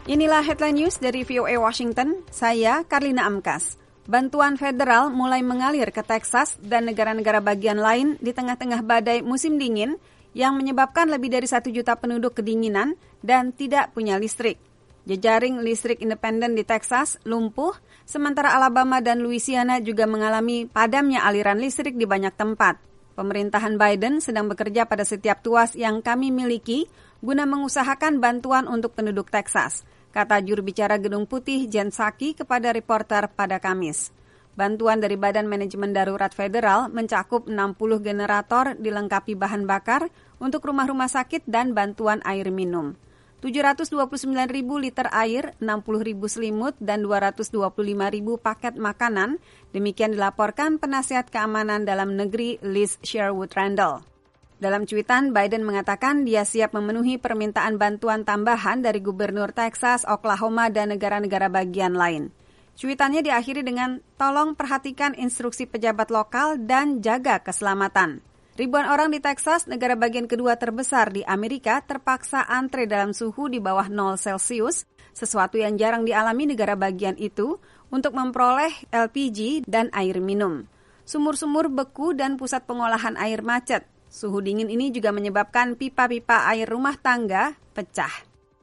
Inilah headline news dari VOA Washington, saya Karlina Amkas. Bantuan federal mulai mengalir ke Texas dan negara-negara bagian lain di tengah-tengah badai musim dingin yang menyebabkan lebih dari 1 juta penduduk kedinginan dan tidak punya listrik. Jejaring listrik independen di Texas lumpuh, sementara Alabama dan Louisiana juga mengalami padamnya aliran listrik di banyak tempat. Pemerintahan Biden sedang bekerja pada setiap tuas yang kami miliki guna mengusahakan bantuan untuk penduduk Texas, kata juru bicara Gedung Putih Jen Psaki kepada reporter pada Kamis. Bantuan dari Badan Manajemen Darurat Federal mencakup 60 generator dilengkapi bahan bakar untuk rumah-rumah sakit dan bantuan air minum. 729.000 liter air, 60.000 selimut, dan 225.000 paket makanan. Demikian dilaporkan penasihat keamanan dalam negeri Liz Sherwood Randall. Dalam cuitan, Biden mengatakan dia siap memenuhi permintaan bantuan tambahan dari Gubernur Texas, Oklahoma, dan negara-negara bagian lain. Cuitannya diakhiri dengan, tolong perhatikan instruksi pejabat lokal dan jaga keselamatan. Ribuan orang di Texas, negara bagian kedua terbesar di Amerika, terpaksa antre dalam suhu di bawah 0 Celsius, sesuatu yang jarang dialami negara bagian itu, untuk memperoleh LPG dan air minum. Sumur-sumur beku dan pusat pengolahan air macet. Suhu dingin ini juga menyebabkan pipa-pipa air rumah tangga pecah.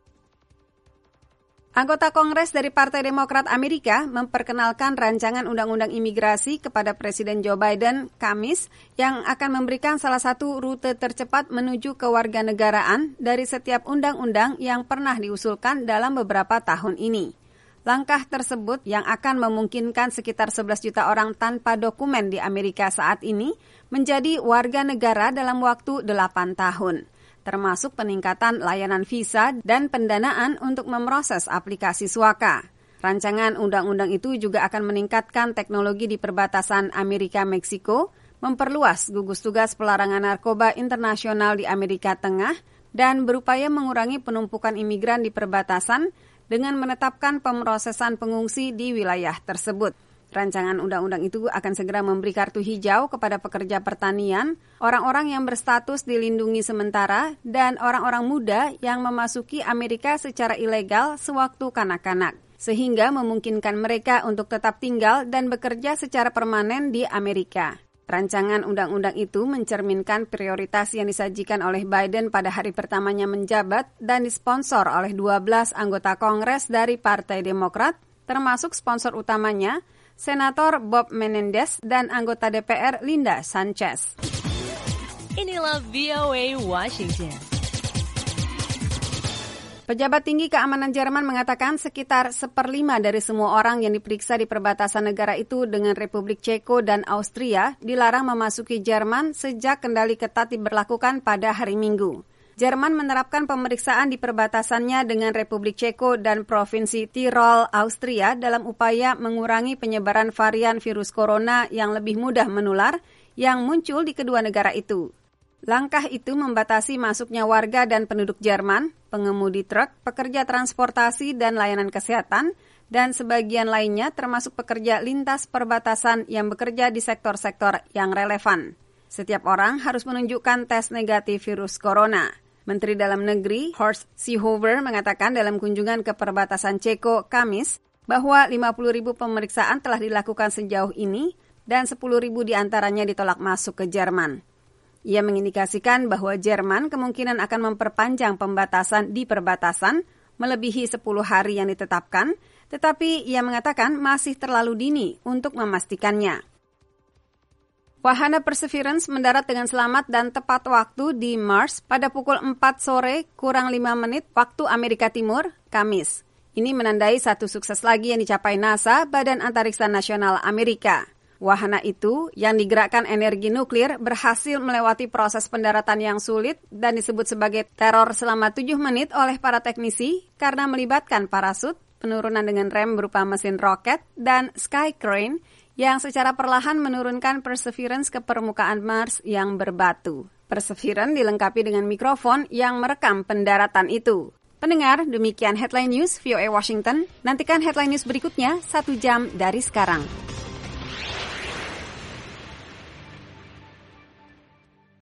Anggota Kongres dari Partai Demokrat Amerika memperkenalkan rancangan undang-undang imigrasi kepada Presiden Joe Biden Kamis yang akan memberikan salah satu rute tercepat menuju kewarganegaraan dari setiap undang-undang yang pernah diusulkan dalam beberapa tahun ini. Langkah tersebut yang akan memungkinkan sekitar 11 juta orang tanpa dokumen di Amerika saat ini menjadi warga negara dalam waktu 8 tahun. Termasuk peningkatan layanan visa dan pendanaan untuk memproses aplikasi Suaka. Rancangan undang-undang itu juga akan meningkatkan teknologi di perbatasan Amerika-Meksiko, memperluas gugus tugas pelarangan narkoba internasional di Amerika Tengah, dan berupaya mengurangi penumpukan imigran di perbatasan dengan menetapkan pemrosesan pengungsi di wilayah tersebut. Rancangan undang-undang itu akan segera memberi kartu hijau kepada pekerja pertanian, orang-orang yang berstatus dilindungi sementara, dan orang-orang muda yang memasuki Amerika secara ilegal sewaktu kanak-kanak, sehingga memungkinkan mereka untuk tetap tinggal dan bekerja secara permanen di Amerika. Rancangan undang-undang itu mencerminkan prioritas yang disajikan oleh Biden pada hari pertamanya menjabat dan disponsor oleh 12 anggota Kongres dari Partai Demokrat, termasuk sponsor utamanya, Senator Bob Menendez dan anggota DPR Linda Sanchez. Inilah VOA Washington. Pejabat tinggi keamanan Jerman mengatakan sekitar 1/5 dari semua orang yang diperiksa di perbatasan negara itu dengan Republik Ceko dan Austria dilarang memasuki Jerman sejak kendali ketat diberlakukan pada hari Minggu. Jerman menerapkan pemeriksaan di perbatasannya dengan Republik Ceko dan Provinsi Tirol, Austria dalam upaya mengurangi penyebaran varian virus corona yang lebih mudah menular yang muncul di kedua negara itu. Langkah itu membatasi masuknya warga dan penduduk Jerman, pengemudi truk, pekerja transportasi dan layanan kesehatan, dan sebagian lainnya termasuk pekerja lintas perbatasan yang bekerja di sektor-sektor yang relevan. Setiap orang harus menunjukkan tes negatif virus corona. Menteri Dalam Negeri Horst Seehofer mengatakan dalam kunjungan ke perbatasan Ceko Kamis bahwa 50.000 pemeriksaan telah dilakukan sejauh ini dan 10.000 diantaranya ditolak masuk ke Jerman. Ia mengindikasikan bahwa Jerman kemungkinan akan memperpanjang pembatasan di perbatasan melebihi 10 hari yang ditetapkan, tetapi ia mengatakan masih terlalu dini untuk memastikannya. Wahana Perseverance mendarat dengan selamat dan tepat waktu di Mars pada pukul 4 sore kurang 5 menit waktu Amerika Timur, Kamis. Ini menandai satu sukses lagi yang dicapai NASA, Badan Antariksa Nasional Amerika. Wahana itu, yang digerakkan energi nuklir, berhasil melewati proses pendaratan yang sulit dan disebut sebagai teror selama 7 menit oleh para teknisi karena melibatkan parasut, penurunan dengan rem berupa mesin roket, dan sky crane, yang secara perlahan menurunkan Perseverance ke permukaan Mars yang berbatu. Perseverance dilengkapi dengan mikrofon yang merekam pendaratan itu. Pendengar, demikian Headline News VOA Washington. Nantikan Headline News berikutnya 1 jam dari sekarang.